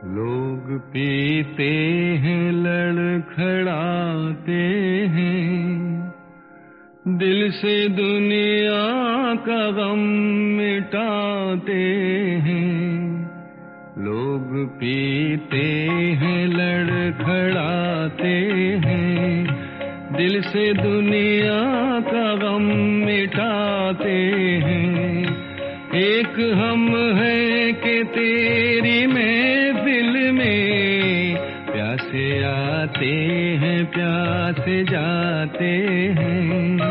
लोग पीते हैं, लड़खड़ाते हैं, दिल से दुनिया का गम मिटाते हैं। लोग पीते हैं, लड़खड़ाते हैं, दिल से दुनिया का गम मिटाते हैं। एक हम हैं कि तेरी महफिल में प्यासे आते हैं, प्यासे जाते हैं।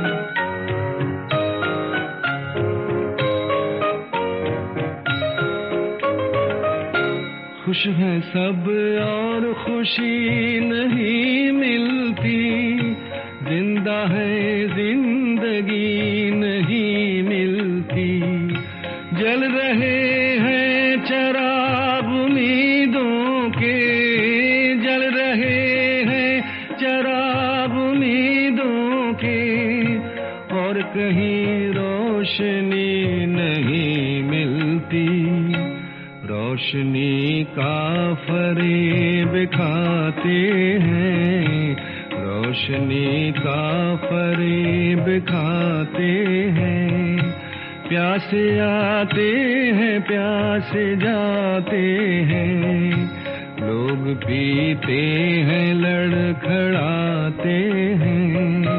खुश हैं सब और खुशी नहीं मिलती, जिंदा है जिंदगी नहीं मिलती। जल रहे हैं चराग उम्मीदों के, जल रहे हैं चराग उम्मीदों के, और कहीं रोशनी नहीं मिलती। रोशनी का फरेब खाते हैं, रोशनी का फरेब खाते हैं। प्यासे आते हैं, प्यासे जाते हैं। लोग पीते हैं, लड़खड़ाते हैं।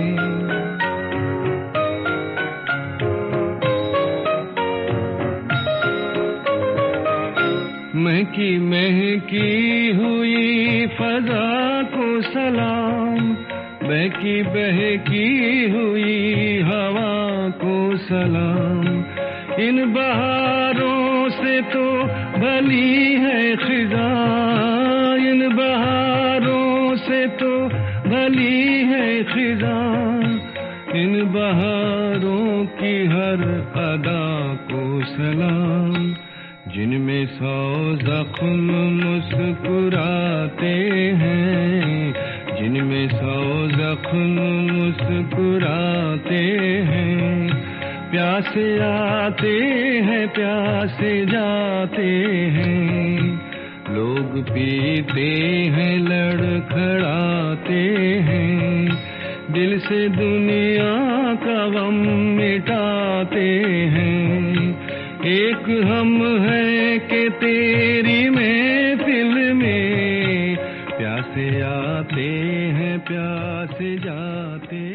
महकी महकी हुई फजा को सलाम, बहकी बहकी हुई हवा को सलाम। इन बहारों से तो भली है खिज़ा, इन बहारों से तो भली है खिज़ा। इन बहारों की हर अदा को सलाम, जिनमें 100 ज़ख्म मुस्कुराते हैं, जिनमें 100 ज़ख्म मुस्कुराते हैं। प्यासे आते हैं, प्यासे जाते हैं। लोग पीते हैं, लड़खड़ाते हैं, दिल से दुनिया का गम मिटाते हैं। एक हम हैं कि तेरी महफिल में प्यासे आते हैं, प्यासे जाते